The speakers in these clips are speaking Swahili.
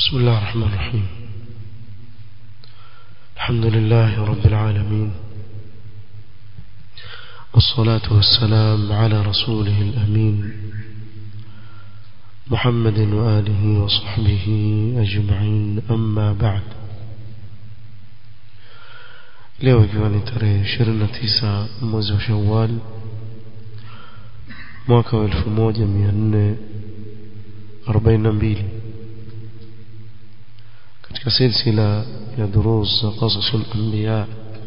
بسم الله الرحمن الرحيم. الحمد لله رب العالمين، والصلاة والسلام على رسوله الأمين محمد وآله وصحبه أجمعين، أما بعد. leo ikiwa ni tarehe 29 mwezi wa Shawwal mwaka wa 1442 katika silsila ya durus za qasasul anbiya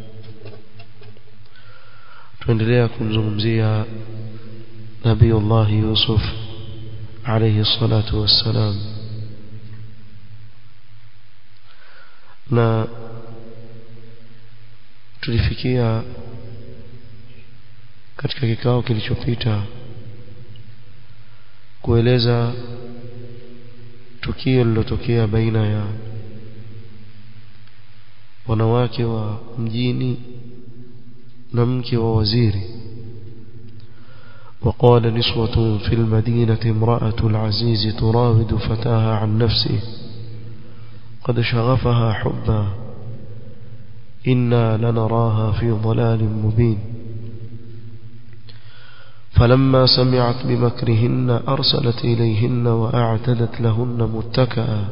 tuendelea kumzungumzia Nabiiullah Yusuf alayhi salatu wassalam, na tulifikia katika kikao kilichopita kueleza tukio lilotokea baina ya wanawake wa mjini na mke wa waziri. وقال نسوة في المدينة امرأة العزيز تراود فتاها عن نفسه قد شغفها حبا إنا لنراها في ضلال مبين فلما سمعت بمكرهن أرسلت إليهن وأعتدت لهن متكئا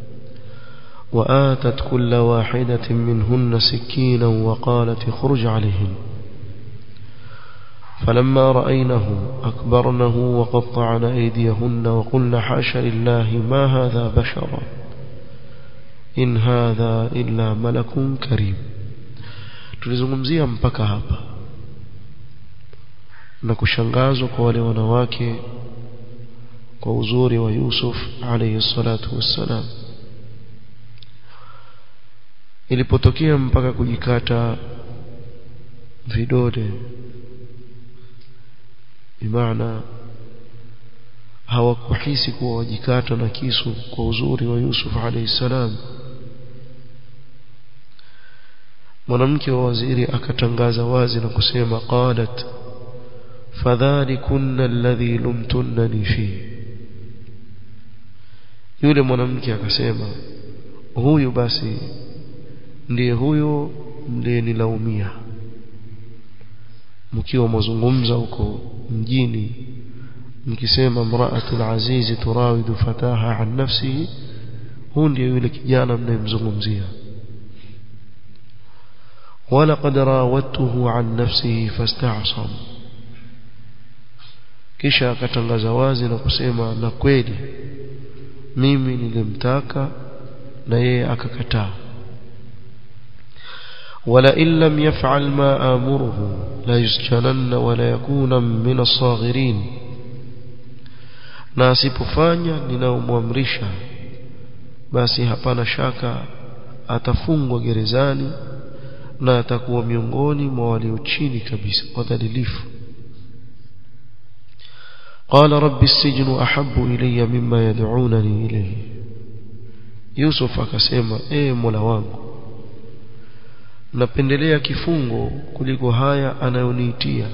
وآتت كل واحدة منهن سكينا وقالت اخرج عليهن فلما رأينه أكبرنه وقطعن أيديهن وقلن حاشا لله ما هذا بشرا إن هذا إلا ملك كريم. tulizungumzia mpaka hapa na kushangazwa kwa wale wanawake kwa uzuri wa Yusuf alayhi salatu wassalam, ilipotokea mpaka kujikata vidole, bimaana hawakuhisi kuwa wajikata na kisu kwa uzuri wa Yusuf alayhi salam. mwanamke wa waziri akatangaza wazi na kusema qalat fadhalikunna alladhi lumtunnani fi. yule mwanamke akasema huyu basi ndiye huyo mliyenilaumia mkiwa mazungumza huko mjini mkisema mra'atul aziz turawidu fataha an nafsihi, huyu ndiye yule kijana mnayemzungumzia. ولقد راودته عن نفسه فاستعصم, kisha akatangaza wazi na kusema na kweli mimi nilimtaka na yeye akakataa. wala illam yaf'al ma amuruhu la yusjananna wala yakuna min as-saghirin, na asipofanya ninaomwamrisha basi hapana shaka atafungwa gerezani na atakuwa miongoni mwa walio chini kabisa wadhalilifu. qala rabbi as-sijnu ahabbu ilayya mimma yad'unani ilayhi, Yusuf akasema Mola wangu, napendelea kifungo kuliko haya anayoniitia.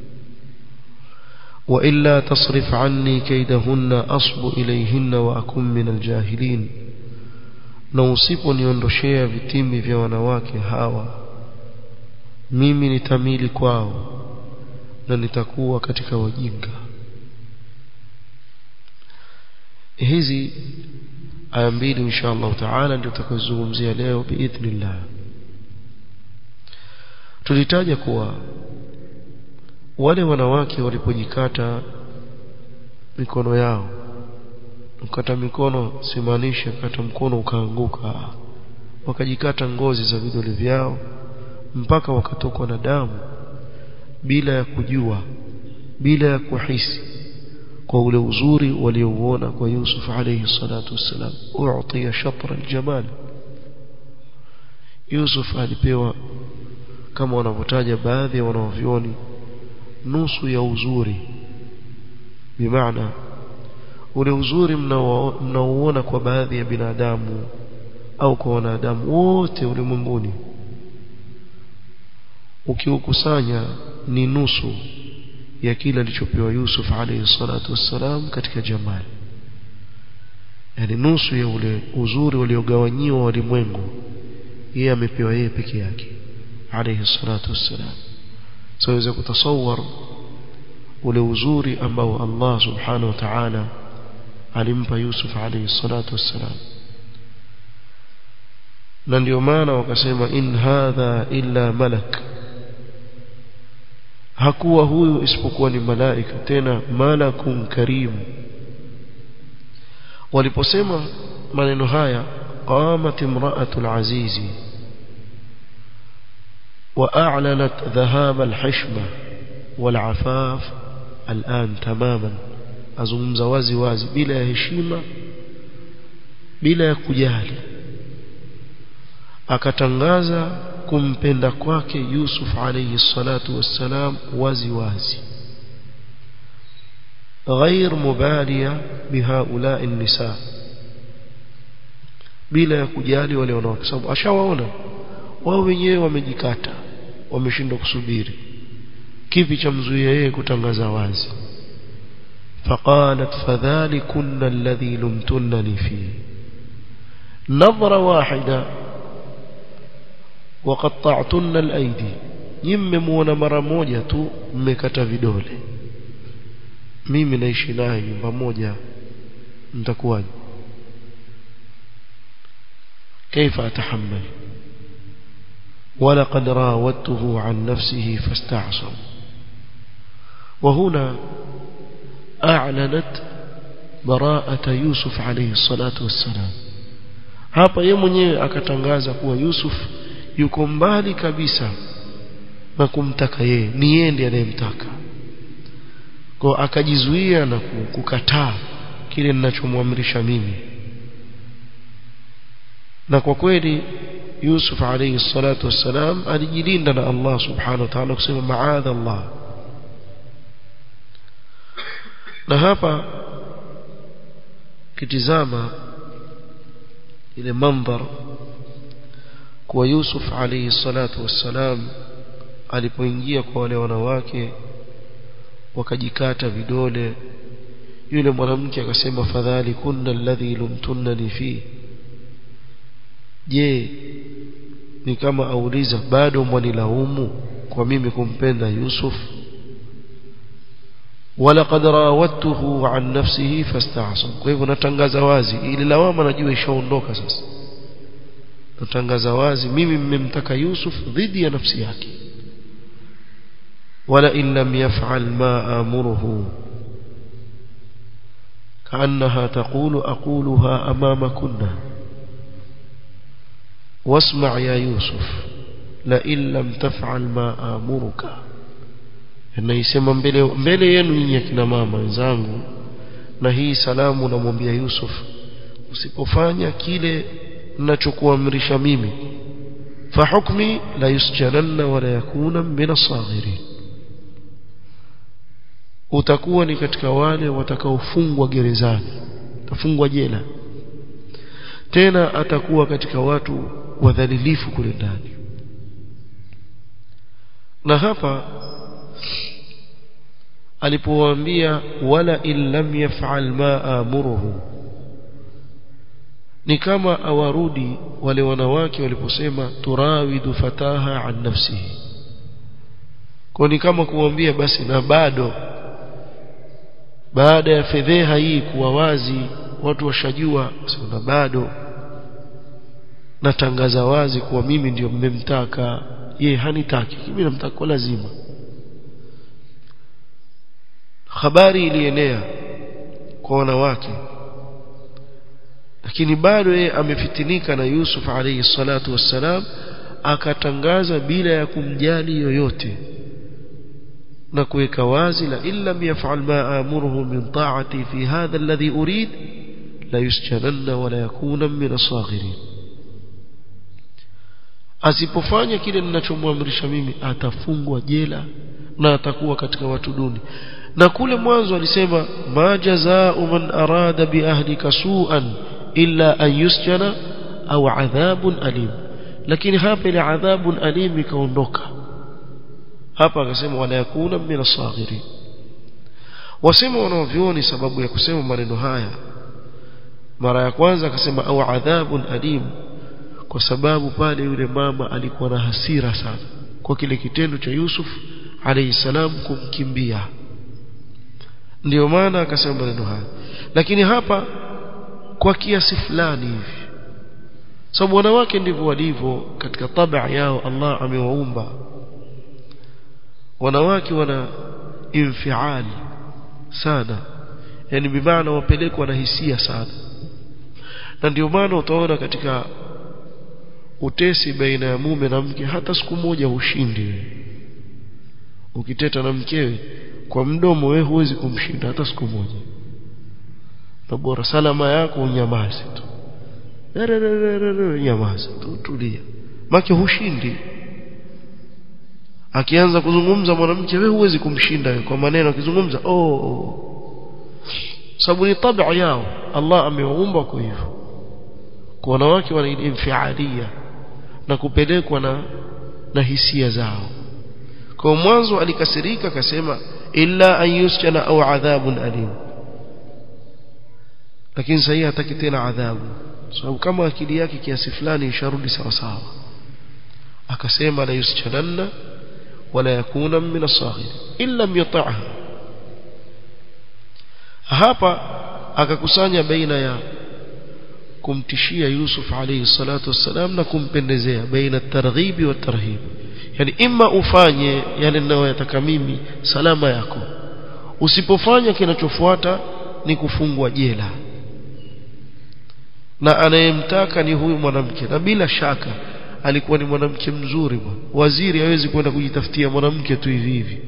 wa illa tasrif anni kaydahunna asbu ilayhinna wa akum min al-jahilin, na usiponiondoshea vitimbi vya wanawake hawa mimi nitamili kwao na nitakuwa katika wajinga. hizi aya mbili insha Allah taala ndio tutakazozungumzia leo biidhnillah. tulitaja kuwa wale wanawake walipojikata mikono yao, ukata mikono simaanisha kata mkono ukaanguka, wakajikata ngozi za vidole vyao mpaka wakatokwa na damu bila ya kujua, bila ya kuhisi, kwa ule uzuri waliouona kwa Yusuf alayhi salatu wassalam. u'tiya shatra aljamal, Yusuf alipewa kama wanavyotaja baadhi ya wanavyoni nusu ya uzuri, bimaana ule uzuri mnaoona kwa baadhi ya binadamu au kwa wanadamu wote ulimwenguni, ukiukusanya ni nusu ya kila alichopewa Yusuf alayhi salatu wassalam katika jamali. yani nusu ya ule uzuri uliogawanyiwa walimwengu yeye amepewa yeye peke yake alayhi salatu wassalam. Saweza kutasawwar ule uzuri ambao Allah subhanahu wa ta'ala alimpa Yusuf alayhi salatu wassalam. Na ndio maana wakasema in hadha illa malak, hakuwa huyu isipokuwa ni malaika, tena malakun karim. Waliposema maneno haya qamat imra'atul azizi وأعلنت ذهاب الحشمة والعفاف الآن تماما. أزungumza wazi wazi bila heshima bila kujali, akatangaza kumpenda kwake Yusuf alayhi salatu wassalam wazi wazi, غير مبالية بهؤلاء النساء, bila kujali wale wanawake, sababu ashawaona wao wenyewe wamejikata, wameshindwa kusubiri. Kipi cha mzuia yeye kutangaza wazi? فقالت فذلكن الذي لمتنني فيه نظرة واحدة وقطعتن الأيدي. Mmemuona mara moja tu mmekata vidole, mimi naishi naye nyumba moja, mtakuwaje? كيف أتحمل؟ ولقد راودته عن نفسه فاستعصم. وهنا أعلنت براءة يوسف عليه الصلاة والسلام. hapa yeye mwenyewe akatangaza kuwa Yusuf yuko mbali kabisa na kumtaka yeye, ni yeye ndiye anayemtaka. Kwa akajizuia na kukataa kile ninachomwamrisha mimi. Na kwa kweli Yusuf alayhi salatu wassalam alijilinda na Allah subhanahu wa ta'ala kusema ma'adha Allah. Na hapa kitizama ile mandhar kwa Yusuf alayhi salatu wassalam alipoingia kwa wale wanawake wakajikata vidole, yule mwanamke akasema fadhali kunna alladhi lumtunnani fi. Je, ni kama auliza bado mwanilaumu kwa mimi kumpenda Yusuf? ولقد راودته عن نفسه فاستعصم. kwa hivyo natangaza wazi ili lawama najua ishaondoka sasa. natangaza wazi mimi mmemtaka Yusuf dhidi ya nafsi yake. wala in lam yaf'al ma amuruhu kaannaha taqulu aquluha amamakunna wasma' ya Yusuf la in lam taf'al ma amuruka. Naisema mbele yenu nyinyi akina mama wenzangu, na hii salamu namwambia Yusuf, usipofanya kile ninachokuamrisha mimi fa hukmi la yusjananna wa la yakuna min as-saghirin, utakuwa ni katika wale watakaofungwa gerezani, tafungwa jela, tena atakuwa katika watu wadhalilifu kule ndani. Na hapa alipowaambia wala in lam yaf'al ma amuruhu, ni kama awarudi wale wanawake waliposema turawidu fataha an nafsihi. Kwa ni kama kuambia basi na bado baada ya fedheha hii kuwa wazi watu washajua, na bado natangaza wazi kuwa mimi ndio mmemtaka yeye, hanitaki mimi, namtaka kwa lazima. Habari ilienea kwa wanawake, lakini bado yeye amefitinika na Yusuf alayhi salatu wassalam, akatangaza bila ya kumjali yoyote na kuweka wazi la illa yaf'al ma amuruhu min ta'ati fi hadha alladhi urid la yusjananna wa la yakuna min as-saghirin. Asipofanya kile ninachomwamrisha mimi atafungwa jela na atakuwa katika watu duni. Na kule mwanzo alisema ma jazaa'u man arada bi ahlika su'an illa an yusjana au adhabun alim, lakini hapa ile adhabun alim ikaondoka. Hapa akasema wala yakuna min as-saghirin. Wasema wanavyoni sababu ya kusema maneno haya mara ya kwanza akasema au adhabun alim kwa sababu pale yule mama alikuwa na hasira sana kwa kile kitendo cha Yusuf alayhi salam kumkimbia, ndio maana akasema maneno haya. Lakini hapa kwa kiasi fulani hivi, sababu wanawake ndivyo walivyo katika tabia yao, Allah amewaumba wanawake wana infiali sana, yani bimaana wapelekwa na hisia sana. Na ndio maana utaona katika utesi baina ya mume na mke hata siku moja hushindi. Ukiteta na mkewe kwa mdomo wewe huwezi kumshinda hata siku moja, na bora salama yako unyamaze tu, nyamaza tu, tulia, mke hushindi. Akianza kuzungumza mwanamke wewe huwezi kumshinda kwa maneno, akizungumza sababu ni tabia yao, Allah amewaumba kwa hivyo. Kwa wanawake wana infialia na kupelekwa na hisia zao. Kwa mwanzo alikasirika akasema illa an yusjana au adhabun alim, lakini sasa hataki tena adhabu, sababu kama akili yake kiasi fulani isharudi sawa sawa, akasema la yusjananna wala yakuna min as-saghir illa yuta'ha. Hapa akakusanya baina ya kumtishia Yusuf alayhi salatu wassalam na kumpendezea, baina at-targhib wa at-tarhib. Yani imma ufanye yale ninayotaka mimi, salama yako. Usipofanya kinachofuata ni kufungwa jela. Na anayemtaka ni huyu mwanamke, na bila shaka alikuwa ni mwanamke mzuri bwana. Waziri hawezi kwenda kujitafutia mwanamke tu hivi hivi.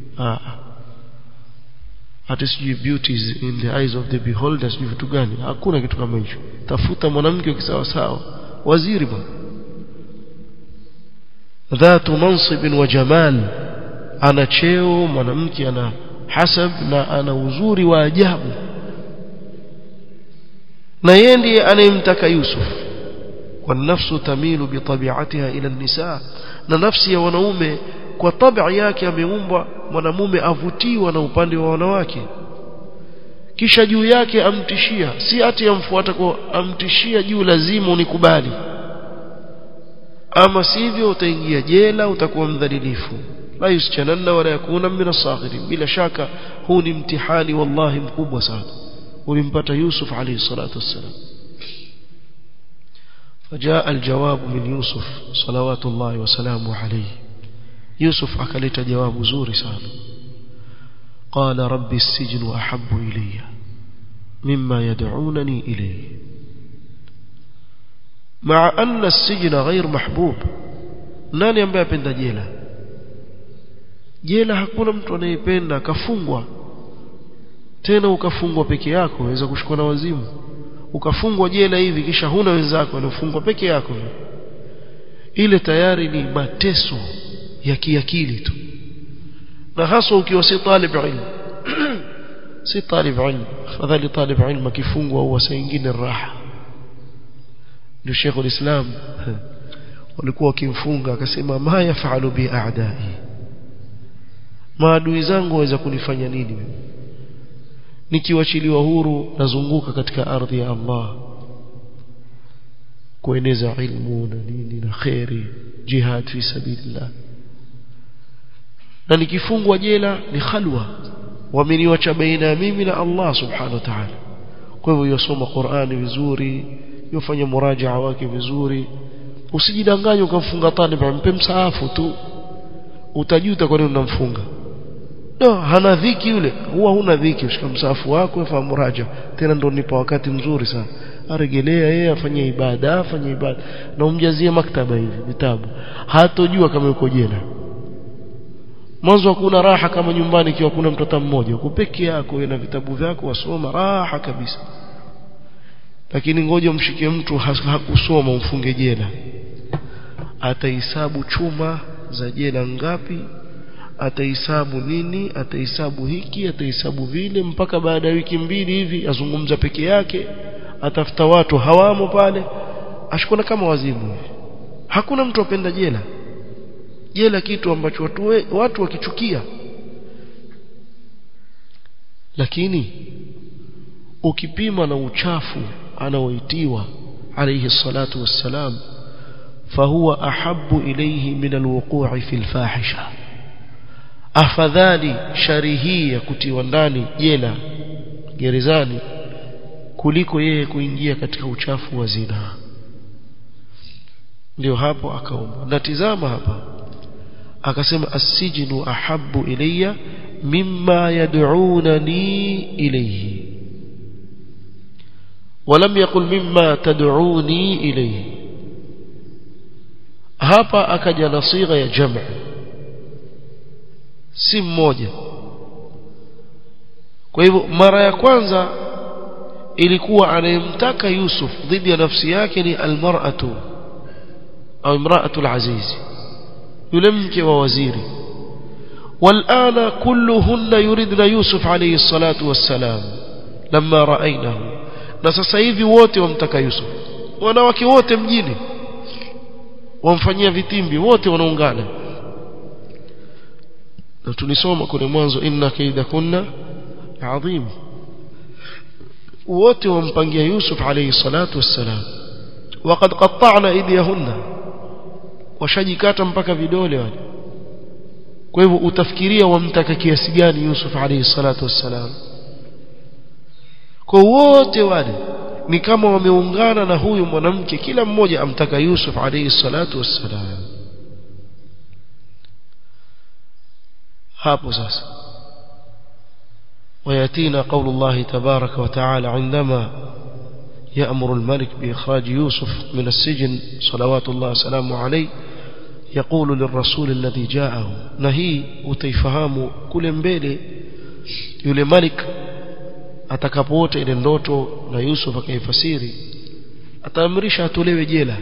Hata sijui beauty is in the eyes of the beholder, sijui vitu gani. Hakuna kitu kama hicho. Tafuta mwanamke kisawa sawa, waziri bwana, dhatu mansib wa jamal, ana cheo, mwanamke ana hasab na ana uzuri wa ajabu. Na yeye ndiye anayemtaka Yusuf. Kwa nafsu tamilu bi tabi'atiha ila an-nisa, na nafsi ya wanaume kwa tabia yake ameumbwa mwanamume avutiwa na upande wa wanawake. Kisha juu yake amtishia, si ati amfuata kwa amtishia juu lazima unikubali, ama sivyo utaingia jela, utakuwa mdhalilifu. La yusjananna wala yakuna min as-saghirin. Bila shaka huu ni mtihani wallahi mkubwa sana ulimpata Yusuf alayhi salatu wassalam. فجاء الجواب من يوسف صلوات الله وسلامه عليه. يوسف أكلت جواب زوري سان. قال ربي السجن أحب إلي مما يدعونني إليه، مع أن السجن غير محبوب. nani ambaye apenda jela? Jela hakuna mtu anayependa. Kafungwa tena, ukafungwa peke yako, waweza kushikwa na wazimu. Ukafungwa jela hivi kisha huna wenzako, unafungwa peke yako, ile tayari ni mateso ya kiakili tu. Na hasa ukiwa si talib ilm si talib ilm, fadhali talib ilm akifungwa huwa saa nyingine raha. Ndio Sheikh al-Islam walikuwa wakimfunga akasema ma yafalu bi a'da'i, maadui zangu waweza kunifanya nini mimi nikiwachiliwa huru? Nazunguka katika ardhi ya Allah kueneza ilmu na nini na khairi, jihad fi sabilillah. Na nikifungwa jela ni khalwa, wameniacha baina ya mimi na Allah subhanahu wa ta'ala. Kwa hivyo yosoma Qur'ani vizuri, yofanya murajaa wake vizuri. Usijidanganye ukamfunga talib, mpe msaafu tu, utajuta kwa nini unamfunga. Hana dhiki yule, huwa huna dhiki. Ushika msaafu wako fa muraja, tena ndo nipa wakati mzuri sana, arejelea yeye afanye ibada, na umjazie maktaba hivi vitabu, hatojua kama yuko jela. Mwanzo hakuna raha kama nyumbani ikiwa kuna mtoto mmoja uko peke yako na vitabu vyako wasoma, raha kabisa. Lakini ngoja mshike mtu hakusoma umfunge jela, atahesabu chuma za jela ngapi, atahesabu nini, atahesabu hiki, atahesabu vile, mpaka baada ya wiki mbili hivi azungumza peke yake, atafuta watu hawamo pale, ashikona kama wazimu. Hakuna mtu apenda jela. Jela kitu ambacho watu wakichukia. Lakini ukipima na uchafu anaoitiwa alayhi salatu wassalam fahuwa ahabbu ilayhi min alwuqu'i fil fahisha afadhali sharihi ya kutiwa ndani jela gerezani kuliko yeye kuingia katika uchafu wa zina. Ndio hapo akaomba. Natizama hapa akasema as-sijnu ahabbu ilayya mimma yad'unani ilayhi ولم يقل مما تدعوني إليه. hapa akaja na sigha ya jamu si mmoja. Kwa hivyo mara ya kwanza ilikuwa anayemtaka Yusuf dhidi ya nafsi yake ni almar'atu au imra'atu al-aziz, yule mke wa waziri. والآن كلهن يريدن يوسف عليه الصلاة والسلام لما رأيناه. na sasa hivi wote wamtaka Yusuf, wanawake wote mjini wamfanyia vitimbi, wote wanaungana. na tulisoma kule mwanzo inna kaidakunna adhim, wote wampangia Yusuf alayhi salatu wassalam. waqad qatta'na aydiyahunna, washajikata mpaka vidole wale. kwa hivyo utafikiria wamtaka kiasi gani Yusuf alayhi salatu wassalam. kwa wote wale ni kama wameungana na huyu mwanamke, kila mmoja amtaka Yusuf alayhi salatu wassalam. hapo sasa وياتينا قول الله تبارك وتعالى عندما يأمر الملك بإخراج يوسف من السجن صلوات الله وسلامه عليه يقول للرسول الذي جاءه. نهي وتيفهموا كل mbele yule malik atakapoota ile ndoto na Yusuf akaifasiri, ataamrisha atolewe jela.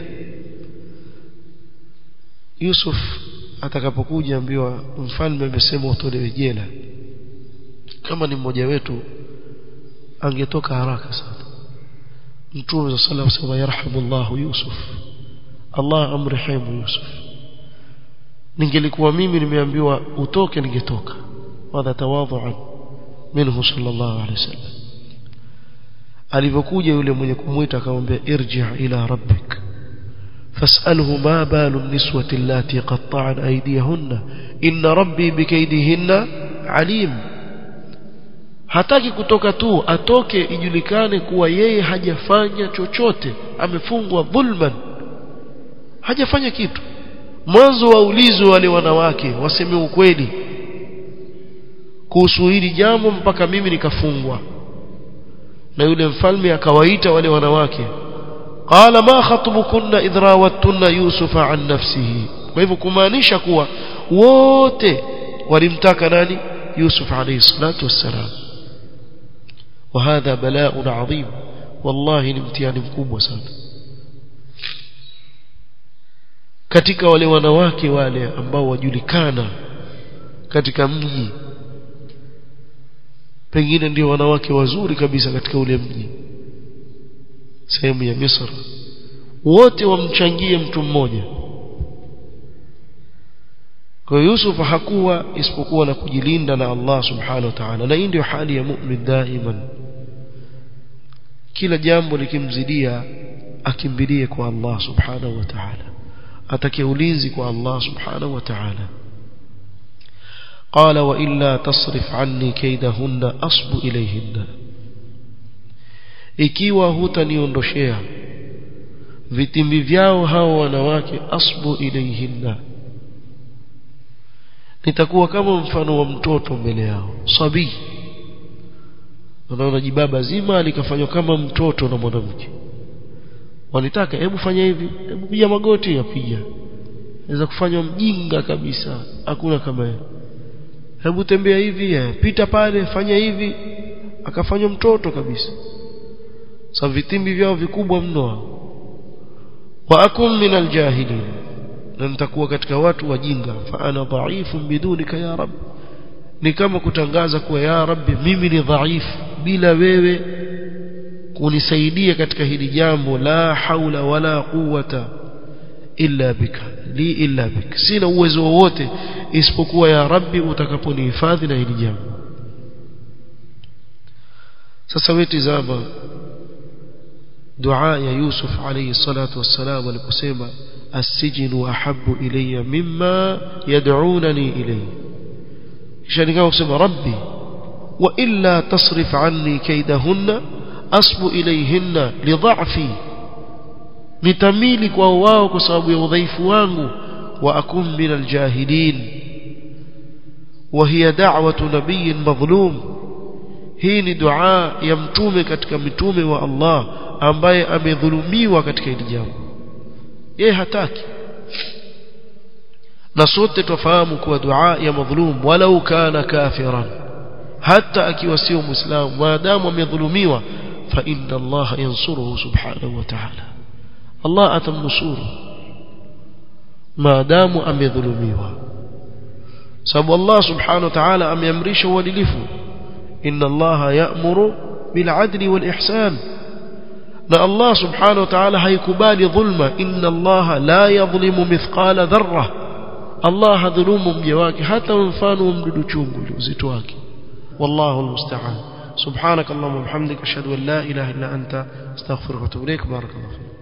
Yusuf atakapokuja ambiwa mfalme amesema utolewe jela, kama ni mmoja wetu angetoka haraka sana. Mtume sallallahu alayhi wasallam yarhamullahu Yusuf, Allah amrehemu Yusuf. ningelikuwa mimi nimeambiwa utoke ningetoka. Hadha tawadhu'an minhu sallallahu alayhi wasallam. alipokuja yule mwenye kumuita akamwambia irji' ila rabbik fas'alhu ma balu niswati allati qatta'na aydiyahunna inna rabbi bikaydihinna alim. hataki kutoka tu, atoke ijulikane kuwa yeye hajafanya chochote, amefungwa dhulman, hajafanya kitu. mwanzo waulizwe wale wanawake waseme ukweli kuhusu hili jambo mpaka mimi nikafungwa. na yule mfalme akawaita wale wanawake, qala ma khatbukunna idh rawattunna yusufa an nafsihi. kwa hivyo kumaanisha kuwa wote walimtaka nani? Yusuf alayhi salatu wassalam. وهذا بلاء عظيم والله ni mtihani mkubwa sana. katika wale wanawake wale ambao wajulikana katika mji, pengine ndio wanawake wazuri kabisa katika ule mji, sehemu ya Misri, wote wamchangie mtu mmoja. kwa Yusuf hakuwa isipokuwa na kujilinda na Allah subhanahu wa ta'ala. na hii ndio hali ya mu'min daiman, kila jambo likimzidia akimbilie kwa Allah subhanahu wa ta'ala, atake ulinzi kwa Allah subhanahu wa ta'ala. قال وإلا تصرف عني كيدهن أصب إليهن. ikiwa hutaniondoshea vitimbi vyao hao wanawake, asbu ilayhinna, nitakuwa kama mfano wa mtoto mbele yao. sabi, unaona jibaba zima likafanywa kama mtoto na mwanamke. wanitaka hebu fanya hivi, hebu piga magoti, yapiga. inaweza kufanywa mjinga kabisa, hakuna kama yeye. hebu tembea hivi, pita pale, fanya hivi, akafanywa mtoto kabisa. sasa vitimbi vyao vikubwa mno. wa akum min aljahilin, na nitakuwa katika watu wajinga. fa ana dha'ifun bidunika ya rab, ni kama kutangaza kuwa ya rabbi mimi ni dhaifu bila wewe kunisaidia katika hili jambo. la haula wala quwwata illa bika li illa bik, sina uwezo wowote isipokuwa ya rabbi utakaponihifadhi na hili jambo. sasa wewe tazama dua ya Yusuf alayhi salatu wassalam aliposema as-sijnu ahabbu ilayya mimma yad'unani ilayhi kisha nikawa kusema rabbi wa illa tasrif anni kaydahunna asbu ilayhinna lidha'fi nitamili kwa wao kwa sababu ya udhaifu wangu wa akum min aljahilin wa hiya da'watu nabiyyin madhlum hii ni dua ya mtume katika mitume wa Allah ambaye amedhulumiwa katika hili jambo yeye hataki na sote tufahamu kuwa dua ya madhlum walau kana kafiran hata akiwa sio muislamu maadamu amedhulumiwa fa inna Allah yansuruhu subhanahu wa ta'ala Allah atamnusuru maadamu amedhulumiwa sababu Allah subhanahu wa ta'ala ameamrisha uadilifu inna Allah ya'muru bil 'adli wal ihsan na Allah subhanahu wa ta'ala haikubali dhulma inna Allah la yadhlimu mithqala dharra Allah hadhulumu mja wake hata mfano wa mdudu chungu uzito wake wallahu almusta'an subhanakallahumma wa bihamdika ashhadu an la ilaha illa anta astaghfiruka wa atubu ilaik barakallahu